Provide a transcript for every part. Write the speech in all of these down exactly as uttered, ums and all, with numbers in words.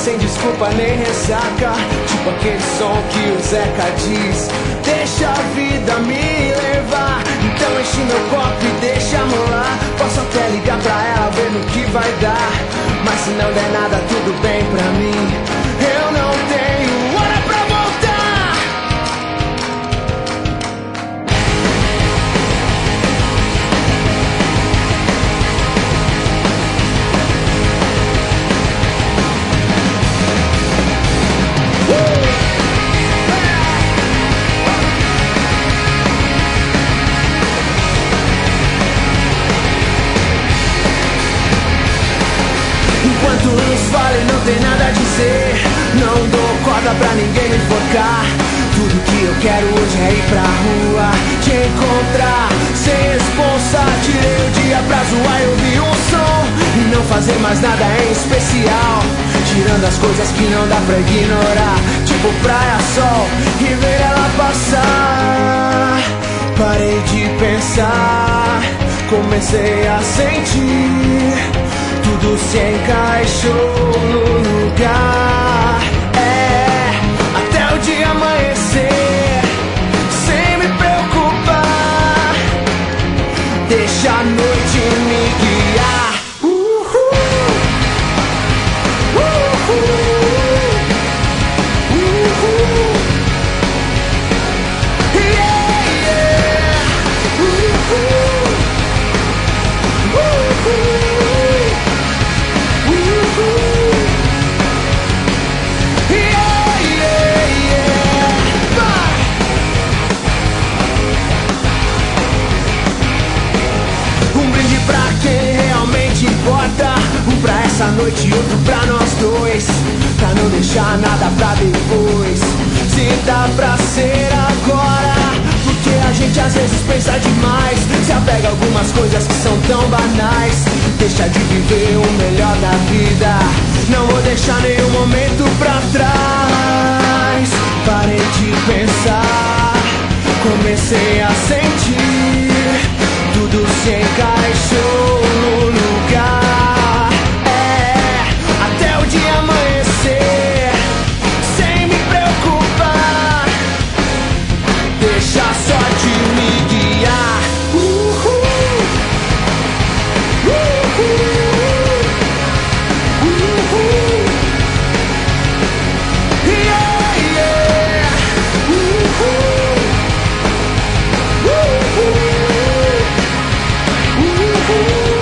sem desculpa nem ressaca. Tipo aquele som que o Zeca diz: deixa a vida me levar. Então enche meu copo e deixa rolar. Posso até ligar pra ela, ver no que vai dar. Mas se não der nada, tudo bem pra mim. Eu não tenho hora pra voltar. uh! Enquanto uns falam não tem nada a dizer, não dou corda pra ninguém me enforcar. Tudo que eu quero hoje é ir pra rua, te encontrar sem responsa. Tirei o dia pra zoar e ouvir um som e não fazer mais nada em especial. Tirando as coisas que não dá pra ignorar, tipo praia, sol e ver ela passar. Parei de pensar, comecei a sentir. Tudo se encaixou no lugar. É, até o dia amanhecer, sem me preocupar. Deixa a noite me guiar. Uhul. Uhul. Uhul. Yeah, yeah. Uhul. Uhul. Um pra essa noite e outro pra nós dois, pra não deixar nada pra depois. Se dá pra ser agora, porque a gente às vezes pensa demais, se apega a algumas coisas que são tão banais. Deixa de viver o melhor da vida, não vou deixar nenhum momento pra trás. Parei de pensar, comecei a sentir. Tudo se encaixou no lugar. Amanhecer, sem me preocupar. Deixa a sorte me guiar. Uhul. Uhul. Uhul. Yeah, yeah. Uhul. Uhul. Uhul.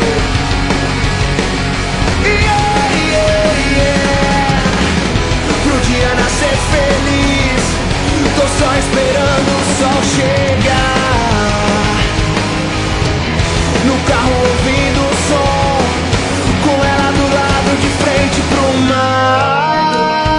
Nascer feliz, tô só esperando o sol chegar. No carro ouvindo o som, com ela do lado de frente pro mar.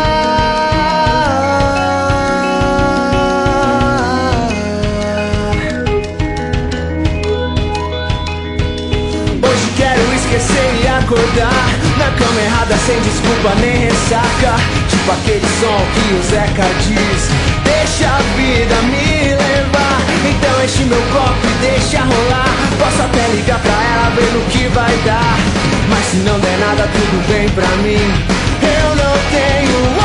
Hoje quero esquecer e acordar na cama errada, sem desculpa nem ressaca. Tipo aquele som que o Zeca diz: deixa a vida me levar. Então enche meu copo e deixa rolar. Posso até ligar pra ela, ver no que vai dar. Mas se não der nada, tudo bem pra mim. Eu não tenho